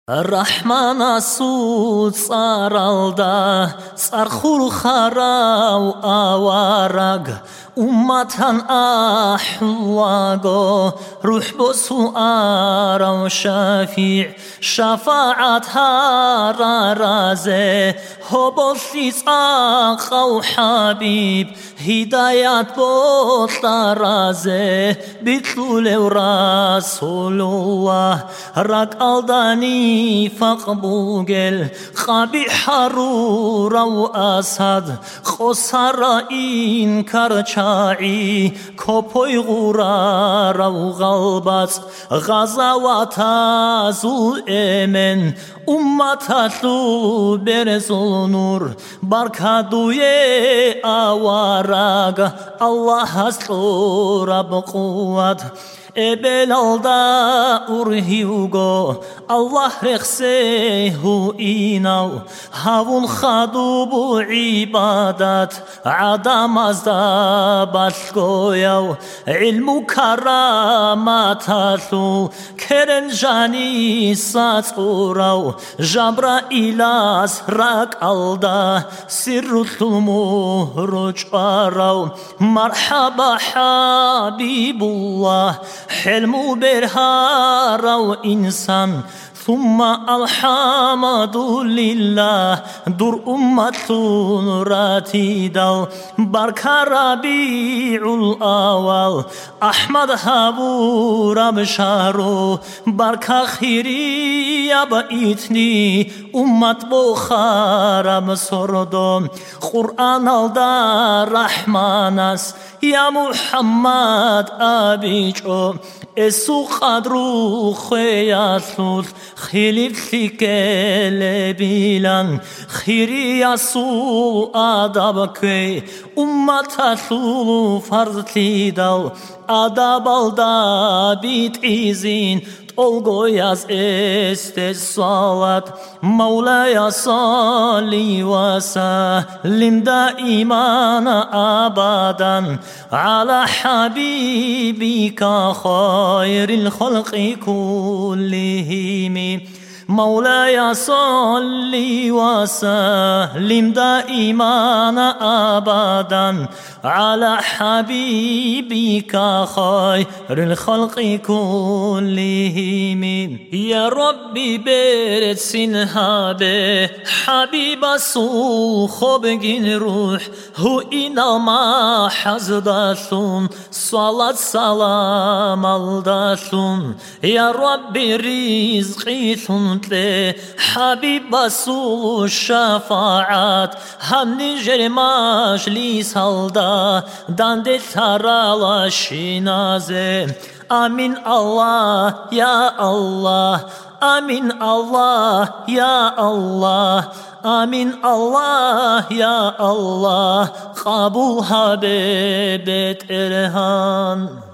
Rahmana su tsaralda tsarkhul kharaw awarag ummatan ahwago ruh bosu araw shafi' shafa'at hararaze hobolis aqaw habib hidayat botaraze bitlulew rasulullah rak aldani فقبوگل خابی حرورا و اسد خسرا این کرچایی کپوی غورا و غلبت غزوات ازو امن امتلو برزو نور برکدوی آوارگ الله هستو رب قوت Ebelalda urhiugo Allah rexsehu inaw havun khadubu ibadat adamazda balgoyaw ilmu karamatlu keren jani satsuraw jabra ilas rak alda sirrutumu rujaraw marhaba habibullah حلمو برهارا وإنسان ثم الحمد لله دور أمة راتيدا بركة ربيع الأول أحمد هابو رب شهرو بركة خيري بإتني أمة بخارا مسردو قرآن الدار رحمانس يا محمد أبيجو اسو قدرو خياثوث خليف كل بيلان خيري يسو آدابكي أمتاتو فرض تيدو آداب الدا بيت إيزين Olgoyaz estes salat Mevlaya salli ve sellim daiman abadan Ala habibika khayril khalqi kullihim مولاي صل وسلم دائما أبدا على حبيبك خير الخلق كلهم يا ربي برد سنهابه حبيب سو خبگين روح هو إنما حزدثم صلاة سلام الدثم يا ربي رزقي حبيب بسو الشفاعات هم نجر مجلس هلدا دند ترى شنازه آمين الله يا الله آمين الله يا الله آمين الله يا الله قبول حبيبت إرهان